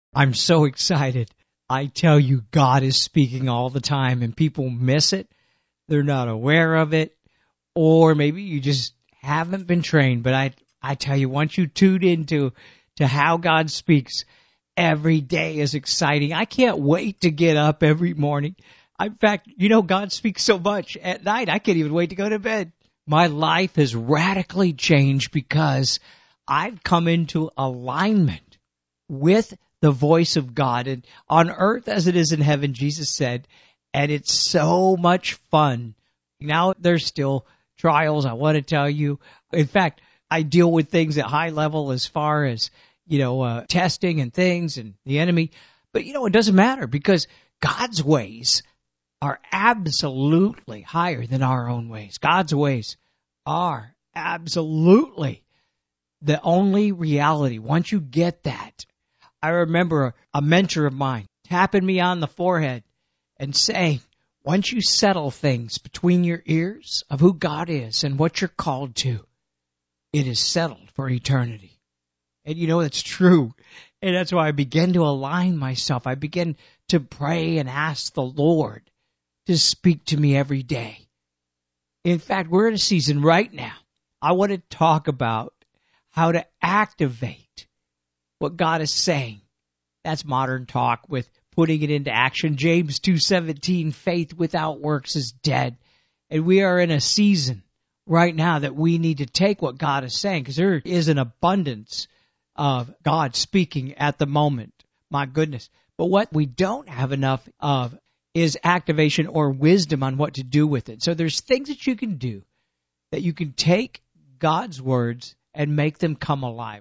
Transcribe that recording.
I'm so excited. I tell you, God is speaking all the time, and people miss it. They're not aware of it, or maybe you just haven't been trained. But I tell you, once you tune into how God speaks, every day is exciting. I can't wait to get up every morning. In fact, God speaks so much at night, I can't even wait to go to bed. My life has radically changed because I've come into alignment with the voice of God, and on earth as it is in heaven, Jesus said, and it's so much fun. Now there's still trials, I want to tell you. In fact, I deal with things at high level as far as, testing and things and the enemy. But, it doesn't matter because God's ways are absolutely higher than our own ways. God's ways are absolutely the only reality. Once you get that, I remember a mentor of mine tapping me on the forehead and saying, once you settle things between your ears of who God is and what you're called to, it is settled for eternity. And it's true. And that's why I began to align myself. I began to pray and ask the Lord to speak to me every day. In fact, we're in a season right now. I want to talk about how to activate what God is saying. That's modern talk with putting it into action. James 2:17, faith without works is dead. And we are in a season right now that we need to take what God is saying, because there is an abundance of God speaking at the moment. My goodness. But what we don't have enough of is activation or wisdom on what to do with it. So there's things that you can do that you can take God's words and make them come alive.